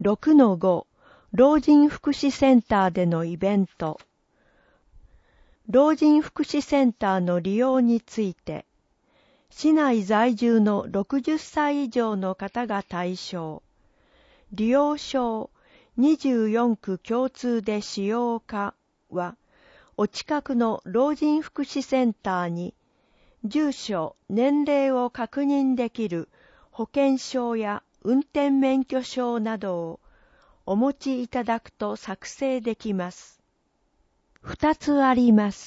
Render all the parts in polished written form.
6-5 老人福祉センターでのイベント。老人福祉センターの利用について、市内在住の60歳以上の方が対象。利用証24区共通で使用可は、お近くの老人福祉センターに、住所、年齢を確認できる保険証や運転免許証などをお持ちいただくと作成できます。2つあります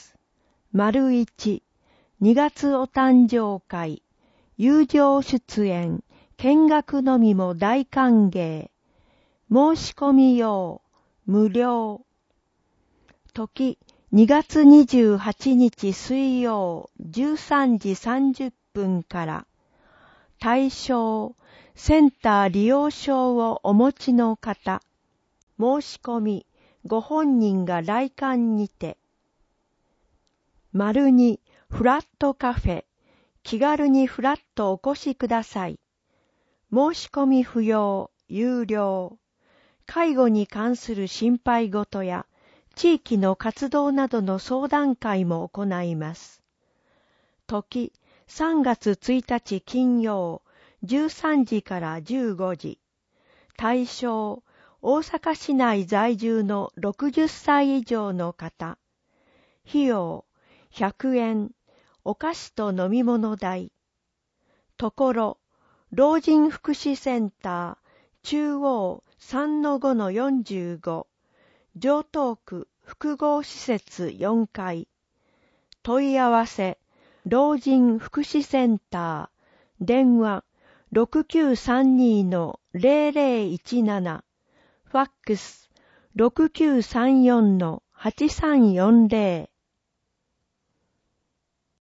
。1、2月お誕生会、友情出演、見学のみも大歓迎。申し込み用、無料。時、2月28日水曜13時30分から。対象、センター利用証をお持ちの方。申し込み、ご本人が来館にて。2、フラットカフェ。気軽にフラッとお越しください。申し込み不要、有料。介護に関する心配事や、地域の活動などの相談会も行います。時、3月1日金曜、13時から15時。対象、大阪市内在住の60歳以上の方。費用、100円。お菓子と飲み物代。ところ、老人福祉センター、中央 3-5-45、城東区複合施設4階。問い合わせ、老人福祉センター、電話 6932-0017、ファックス 6934-8340。